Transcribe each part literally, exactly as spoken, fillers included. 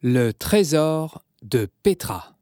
Le trésor de Petra.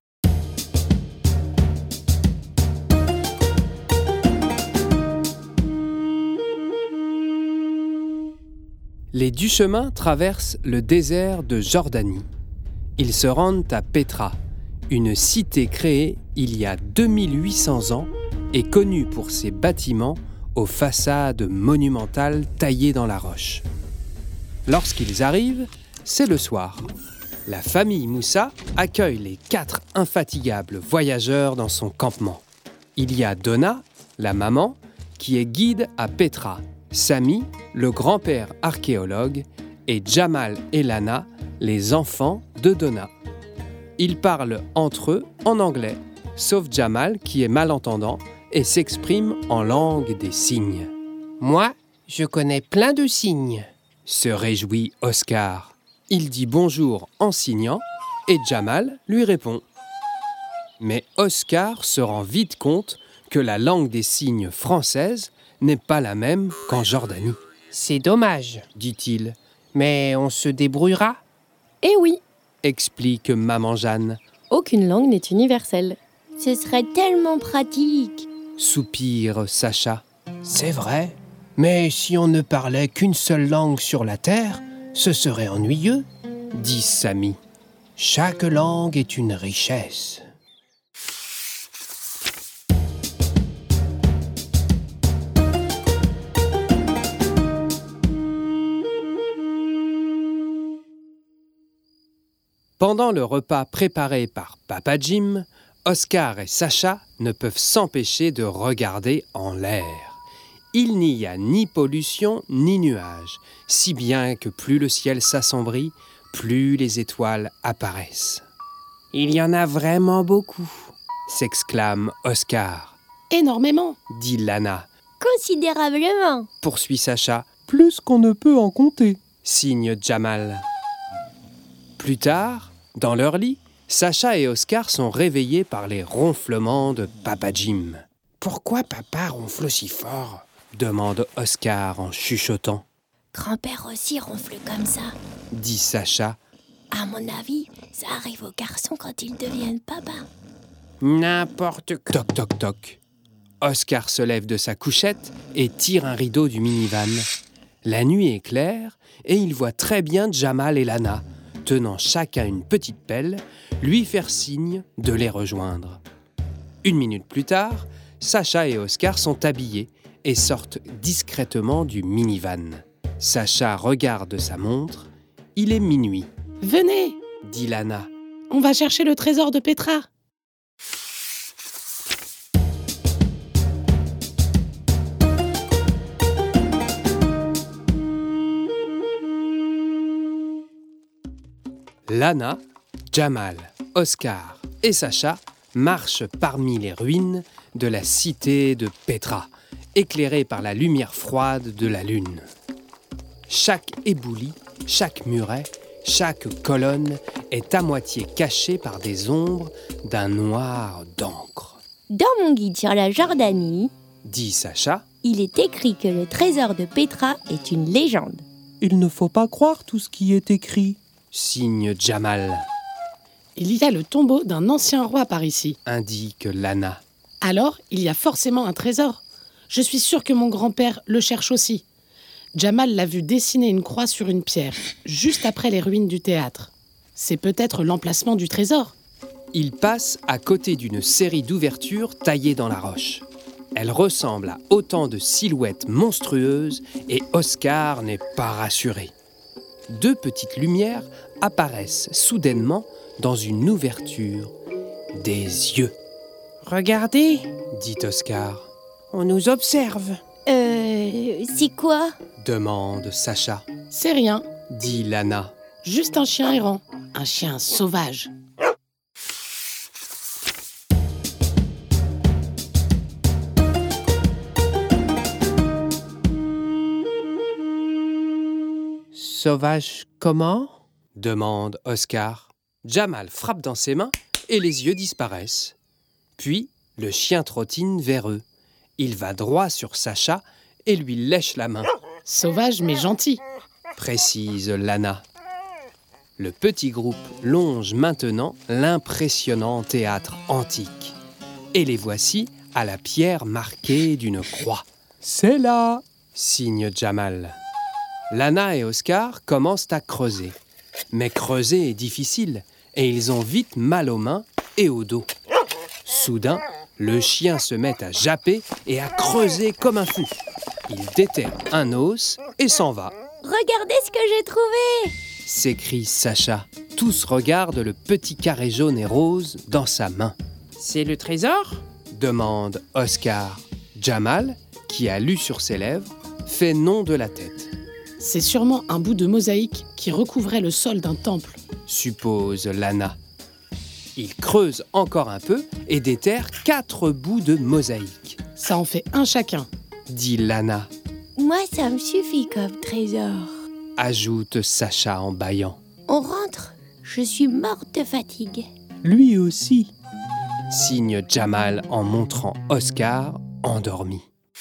Les Duchemin traversent le désert de Jordanie. Ils se rendent à Petra, une cité créée il y a deux mille huit cents ans et connue pour ses bâtiments aux façades monumentales taillées dans la roche. Lorsqu'ils arrivent, c'est le soir. La famille Moussa accueille les quatre infatigables voyageurs dans son campement. Il y a Donna, la maman, qui est guide à Petra, Sami, le grand-père archéologue, et Jamal et Lana, les enfants de Donna. Ils parlent entre eux en anglais, sauf Jamal qui est malentendant et s'exprime en langue des signes. « Moi, je connais plein de signes », se réjouit Oscar. Il dit bonjour en signant et Jamal lui répond. Mais Oscar se rend vite compte que la langue des signes française n'est pas la même qu'en Jordanie. « C'est dommage, » dit-il. « Mais on se débrouillera. » Eh oui, explique maman Jeanne. Aucune langue n'est universelle. Ce serait tellement pratique, soupire Sacha. C'est vrai, mais si on ne parlait qu'une seule langue sur la terre, ce serait ennuyeux, dit Sami. Chaque langue est une richesse. Pendant le repas préparé par Papa Jim, Oscar et Sacha ne peuvent s'empêcher de regarder en l'air. Il n'y a ni pollution ni nuages, si bien que plus le ciel s'assombrit, plus les étoiles apparaissent. « Il y en a vraiment beaucoup !» s'exclame Oscar. « Énormément !» dit Lana. « Considérablement !» poursuit Sacha. « Plus qu'on ne peut en compter !» signe Jamal. Plus tard, dans leur lit, Sacha et Oscar sont réveillés par les ronflements de Papa Jim. « Pourquoi papa ronfle si fort ?» demande Oscar en chuchotant. « Grand-père aussi ronfle comme ça » dit Sacha. « À mon avis, ça arrive aux garçons quand ils deviennent papa. » N'importe quoi. Toc, toc, toc. Oscar se lève de sa couchette et tire un rideau du minivan. La nuit est claire et il voit très bien Jamal et Lana, tenant chacun une petite pelle, lui faire signe de les rejoindre. Une minute plus tard, Sacha et Oscar sont habillés et sortent discrètement du minivan. Sacha regarde sa montre. Il est minuit. « Venez !» dit Lana. « On va chercher le trésor de Petra !» Lana, Jamal, Oscar et Sacha marchent parmi les ruines de la cité de Petra, éclairée par la lumière froide de la lune. Chaque éboulis, chaque muret, chaque colonne est à moitié cachée par des ombres d'un noir d'encre. Dans mon guide sur la Jordanie, dit Sacha, il est écrit que le trésor de Petra est une légende. Il ne faut pas croire tout ce qui est écrit, signe Jamal. Il y a le tombeau d'un ancien roi par ici, indique Lana. Alors, il y a forcément un trésor. Je suis sûre que mon grand-père le cherche aussi. Jamal l'a vu dessiner une croix sur une pierre, juste après les ruines du théâtre. C'est peut-être l'emplacement du trésor. Il passe à côté d'une série d'ouvertures taillées dans la roche. Elles ressemblent à autant de silhouettes monstrueuses et Oscar n'est pas rassuré. Deux petites lumières apparaissent soudainement dans une ouverture. Des yeux. « Regardez !» dit Oscar. « On nous observe !» Euh... c'est quoi ? demande Sacha. C'est rien, dit Lana. Juste un chien errant, un chien sauvage. Sauvage comment ? demande Oscar. Jamal frappe dans ses mains et les yeux disparaissent. Puis, le chien trottine vers eux. Il va droit sur Sacha et lui lèche la main. Sauvage mais gentil, précise Lana. Le petit groupe longe maintenant l'impressionnant théâtre antique. Et les voici à la pierre marquée d'une croix. C'est là. Signe Jamal. Lana et Oscar commencent à creuser. Mais creuser est difficile et ils ont vite mal aux mains et au dos. Soudain, le chien se met à japper et à creuser comme un fou. Il déterre un os et s'en va. Regardez ce que j'ai trouvé! S'écrie Sacha. Tous regardent le petit carré jaune et rose dans sa main. C'est le trésor? Demande Oscar. Jamal, qui a lu sur ses lèvres, fait non de la tête. C'est sûrement un bout de mosaïque qui recouvrait le sol d'un temple. Suppose Lana. Il creuse encore un peu et déterre quatre bouts de mosaïque. Ça en fait un chacun. Dit Lana. Moi, ça me suffit comme trésor. Ajoute Sacha en bâillant. On rentre. Je suis morte de fatigue. Lui aussi. Signe Jamal en montrant Oscar endormi.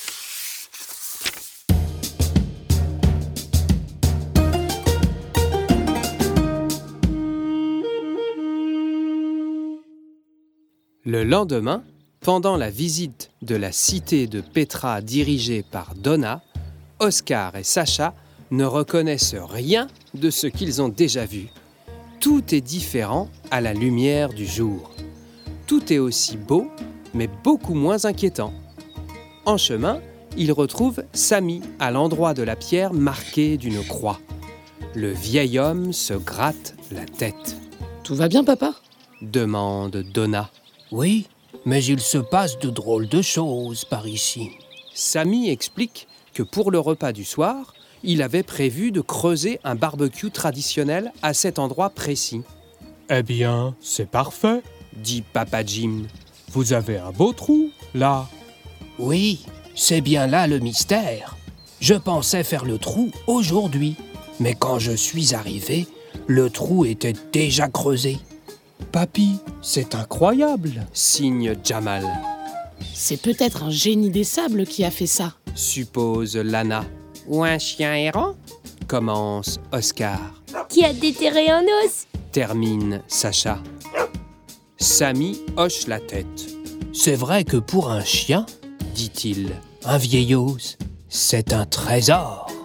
Le lendemain, pendant la visite de la cité de Petra dirigée par Donna, Oscar et Sacha ne reconnaissent rien de ce qu'ils ont déjà vu. Tout est différent à la lumière du jour. Tout est aussi beau, mais beaucoup moins inquiétant. En chemin, ils retrouvent Sami à l'endroit de la pierre marquée d'une croix. Le vieil homme se gratte la tête. Tout va bien, papa? Demande Donna. Oui, mais il se passe de drôles de choses par ici. Sami explique que pour le repas du soir, il avait prévu de creuser un barbecue traditionnel à cet endroit précis. Eh bien, c'est parfait. Dit Papa Jim. Vous avez un beau trou, là. Oui, c'est bien là le mystère. Je pensais faire le trou aujourd'hui, mais quand je suis arrivé, le trou était déjà creusé. Papy, c'est incroyable. Signe Jamal. C'est peut-être un génie des sables qui a fait ça. Suppose Lana. Ou un chien errant? Commence Oscar. Qui a déterré un os? Termine Sacha. Sami hoche la tête. C'est vrai que pour un chien, Dit-il. un vieil os, c'est un trésor.